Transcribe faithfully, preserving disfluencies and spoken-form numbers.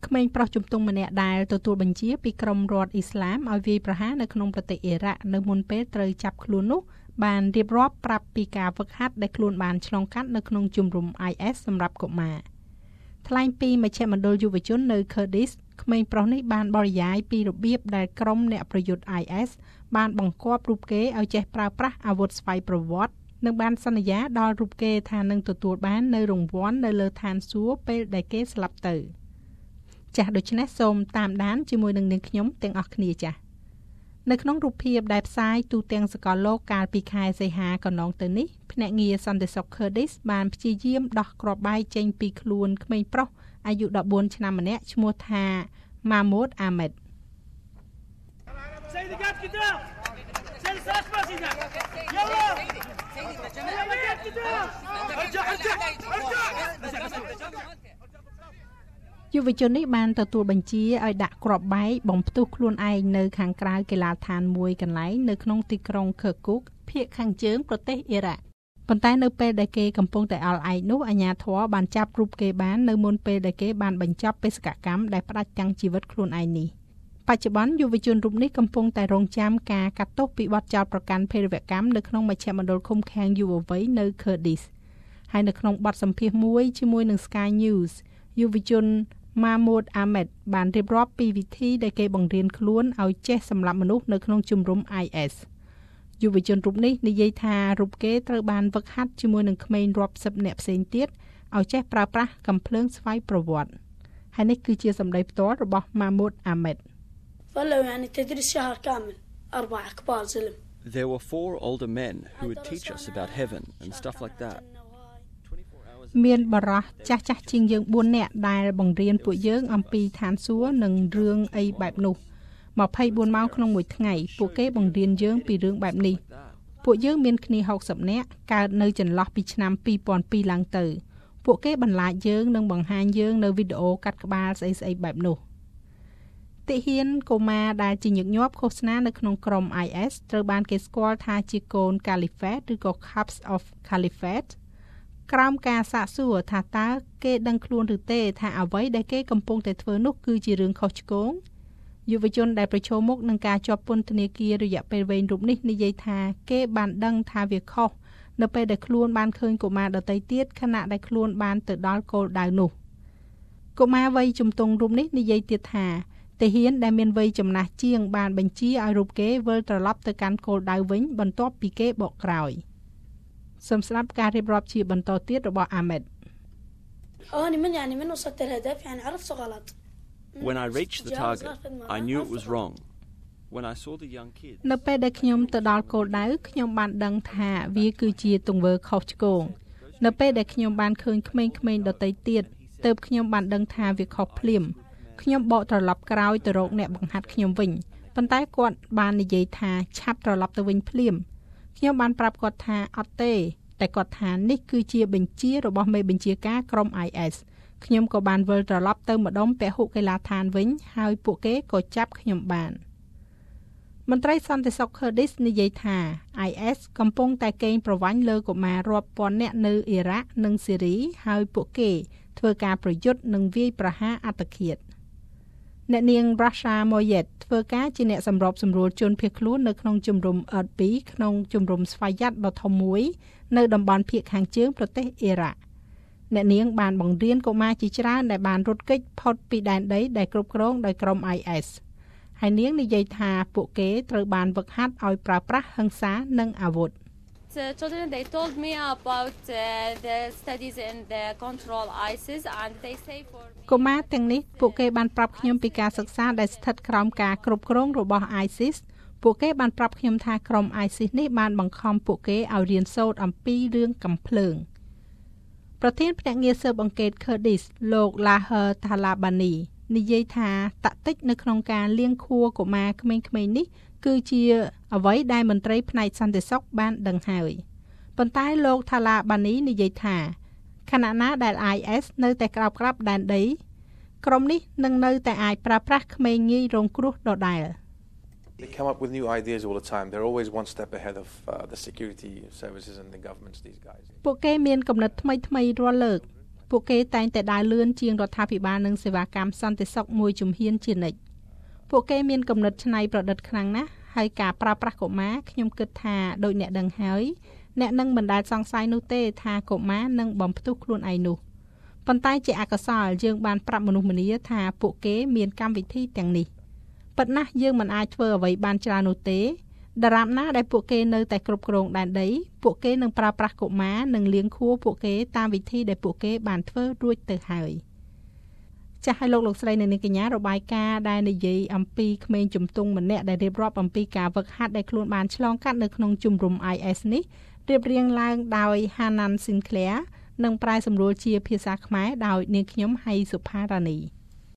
ក្មេងប្រុសជំទង់ម្នាក់ដែលទទួលបញ្ជាពីក្រុមរដ្ឋអ៊ីស្លាមឲ្យវាយប្រហារនៅក្នុងប្រទេសអ៊ីរ៉ាក់នៅមុនពេលត្រូវចាប់ខ្លួននោះបានរៀបរាប់ប្រាប់ពីការវឹកហាត់ដែលខ្លួនបានឆ្លងកាត់នៅក្នុងជំរំ I S សម្រាប់កុមារថ្លែងពីមជ្ឈមណ្ឌលយុវជននៅ Kurdish ក្មេងប្រុសនេះបានបរិយាយពីរបៀបដែលក្រុមអ្នកប្រយុទ្ធ I S បានបង្គាប់រូបគេឲ្យចេះប្រើប្រាស់អាវុធស្វ័យប្រវត្តិនិងបានសន្យាដល់រូបគេថានឹងទទួលបាននៅរង្វាន់នៅលើឋានសួគ៌ពេលដែលគេស្លាប់ទៅចាស់ដូច្នេះសូមតាមដានជាមួយនឹងនាងខ្ញុំទាំងអស់គ្នាចាស់នៅក្នុងរូបភាពដែលផ្សាយទូទាំងសកលលោកកាលពីខែសីហាកន្លងទៅនេះភ្នាក់ងារសន្តិសុខ Kurdish បានព្យាយាមដោះគ្រាប់បែកចេញពីខ្លួនក្មេងប្រុសអាយុដប់បួនឆ្នាំម្នាក់ឈ្មោះថា Mahmoud Ahmedយុវជននេះបានទទួលបញ្ជាឲ្យដាក់គ្រាប់បែកបំផ្ទុះខ្លួនឯងនៅខាងក្រៅកីឡាដ្ឋានមួយកន្លែងនៅក្នុងទីក្រុង Kirkuk ភាគខាងជើងប្រទេសអ៊ីរ៉ាក់ប៉ុន្តែនៅពេលដែលគេកំពុងតែអល់ឯកនោះអាជ្ញាធរបានចាប់រូបគេបាននៅមុនពេលដែលគេបានបញ្ចប់បេសកកម្មដែលផ្ដាច់ទាំងជីវិតខ្លួនឯងនេះបច្ចុប្បន្នយុវជនរូបនេះកំពុងតែរងចាំការកាត់ទោសពីបទចោទប្រកាន់ភេរវកម្មនៅក្នុងមជ្ឈមណ្ឌលឃុំឃាំងយុវវ័យនៅ Kurdish ហើយនៅក្នុងបទសម្ភាសន៍មួយជាមួយនឹង Sky News យុវជន Mahmoud Ahmed បានរៀបរាប់ពីវិធីដែលគេបង្រៀនខ្លួនឲ្យចេះសម្លាប់មនុស្សនៅក្នុងជំរំ I S យុវជនរូបនេះនិយាយថារូបគេត្រូវបានវឹកហាត់ជាមួយនឹងក្មេងរាប់សិបនាក់ផ្សេងទៀតឲ្យចេះប្រើប្រាស់កាំភ្លើងស្វ័យប្រវត្តិហើយនេះគឺជាសម្ដីផ្ទាល់របស់ Mahmoud Ahmed There were four older men who would teach us about heaven and stuff like that. មានបរិះចាស់ចាស់ជាងយើងបួននាក់ដែលបង្រៀនពួកយើងអំពីឋានសួគ៌និងរឿងអីបែបនោះម្ភៃបួនម៉ោងក្នុងមួយថ្ងៃពួកគេបង្រៀនយើងពីរឿងបែបនេះពួកយើងមានគ្នាហុកសិបនាក់កើតនៅចន្លោះពីឆ្នាំពីរពាន់ពីរឡើងទៅពួកគេបន្លាចយើងនិងបង្ហាញយើងនៅវីដេអូកាត់ក្បាលស្អីស្អីបែបនោះទាហានកុមារដែលជាញឹកញាប់ឃោសនានៅក្នុងក្រុម I S ត្រូវបានគេស្គាល់ថាជាកូន Caliphate ឬក៏ Cubs of Caliphate ក្រោមការសាកសួរថាតើគេដឹងខ្លួនឬទេថាអ្វីដែលគេកំពុងតែធ្វើនោះគឺជារឿងខុសឆ្គងយុវជនដែលប្រឈមមុខនឹងការជាប់ពន្ធនាគាររយៈពេលវែងរូបនេះនិយាយថាគេបានដឹងថាវាខុសនៅពេលដែលខ្លួនបានឃើញកុមារដទៃទៀតខណៈដែលខ្លួនបានទៅដល់គោលដៅនោះកុមារវ័យជំទង់រូបនេះនិយាយទៀតថាទាហានដែលមានវ័យចំណាស់ជាងបានបញ្ជាឲ្យរូបគេវិលត្រឡប់ទៅកាន់គោលដៅវិញបន្ទាប់ពីគេបកក្រោយសូមស្ដាប់ការរៀបរាប់ជាបន្តទៀតរបស់ Ahmed When I reached the target, I knew it was wrong. When I saw the young kids នៅពេលដែលខ្ញុំទៅដល់គោលដៅខ្ញុំបានដឹងថាវាគឺជាទង្វើខុសឆ្គងនៅពេលដែលខ្ញុំបានឃើញក្មេងៗដទៃទៀតទើបខ្ញុំបានដឹងថាវាខុសភ្លាមខ្ញុំបកត្រឡប់ក្រោយទៅរកអ្នកបង្ហាត់ខ្ញុំវិញប៉ុន្តែគាត់បាននិយាយថាឆាប់ត្រឡប់ទៅវិញភ្លាមខ្ញុំបានប្រាប់គាត់ថាអត់ទេតែគាត់ថានេះគឺជាបញ្ជារបស់មេបញ្ជាការក្រុម I S ខ្ញុំក៏បានវិលត្រឡប់ទៅម្ដុំពហុកីឡដ្ឋានវិញហើយពួកគេក៏ចាប់ខ្ញុំបានមន្ត្រីសន្តិសុខ Kurdish និយាយថា I S កំពុងតែកេងប្រវ័ញ្ចលើកុមាររាប់ពាន់នាក់នៅអ៊ីរ៉ាក់និងស៊ីរីហើយពួកគេធ្វើការប្រយុទ្ធនិងវាយប្រហារអត្តឃាតអ្នកនាង Rasha Moyet ធ្វើការជាអ្នកសម្របសម្រួលជនភៀសខ្លួននៅក្នុងជំរំ E R P ក្នុងជំរំស្វ័យយ័តដ៏ធំមួយនៅតំបន់ភាគខាងជើងប្រទេសអ៊ីរ៉ាក់អ្នកនាងបានបង្រៀនកុមារជាច្រើនដែលបានរត់គេចផុតពីដែនដីដែលគ្រប់គ្រងដោយក្រុម I S ហើយនាងនិយាយថាពួកគេត្រូវបានវឹកហាត់ឲ្យប្រើប្រាស់ហិង្សានិងអាវុធ The children they told me about uh, the studies in the control ISIS and they say for me កុមារទាំងនេះពួកគេបានប្រាប់ខ្ញុំពីការសិក្សាដែលស្ថិតក្រោមការគ្រប់គ្រងរបស់ ISIS ពួកគេបានប្រាប់ខ្ញុំថាក្រុម ISIS នេះបានបង្ខំពួកគេឲ្យរៀនសូត្រអំពីរឿងកាំភ្លើងប្រធានភ្នាក់ងារស៊ើបអង្កេត Kurdish លោក Laher Talabani និយាយថាតាក់ទិចនៅក្នុងការលាងខួរកុមារក្មេងៗនេះគឺជាអ្វីដែលមន្ត្រីផ្នែកសន្តិសុខបានដឹងហើយប៉ុន្តែលោក Talabani និយាយថាខណៈណាដែល I S នៅតែក្របក្រាប់ដែនដីក្រុមនេះនឹងនៅតែអាចប្រើប្រាស់ក្មេងងាយរងគ្រោះដដែល They come up with new ideas all the time. They're always one step ahead of uh, the security services and the governments these guys. ពួកគេមានគំនិតថ្មីៗរាល់លើកពួកគេតែងតែដើរលឿនជាងរដ្ឋាភិបាលនិងសេវាកម្មសន្តិសុខមួយជំហានជានិច្ចពួកគេមានគំនិតច្នៃប្រឌិតខ្លាំងណាស់ហើយការប្រើប្រាស់កុមារខ្ញុំគិតថាដូចអ្នកដឹងហើយអ្នកនឹងមិនដែលសង្ស័យនោះទេថាកុមារនឹងបំផ្ទុះខ្លួនឯងនោះប៉ុន្តែជាអកុសលយើងបានប្រាប់មនុស្សម្នាថាពួកគេមានកម្មវិធីទាំងនេះប៉ុន្តែយើងមិនអាចធ្វើអ្វីបានច្រើននោះទេដរាបណាដែលពួកគេនៅតែគ្រប់គ្រងដែនដីពួកគេនឹងប្រើប្រាស់កុមារនិងលាងខួរពួកគេតាមវិធីដែលពួកគេបានធ្វើរួចទៅហើយចាស់ឲ្យលោកលោកស្រីនៅនាងកញ្ញារបាយការណ៍ដែលនិយាយអំពីក្មេងជំទង់ម្នាក់ដែលរៀបរាប់អំពីការវឹកហាត់ដែលខ្លួនបានឆ្លងកាត់នៅក្នុងជំរំ I S នេះរៀបរៀងឡើងដោយ Hanan Sinclair និងប្រែសម្រួលជាភាសាខ្មែរដោយនាងខ្ញុំហៃសុផារ៉ានី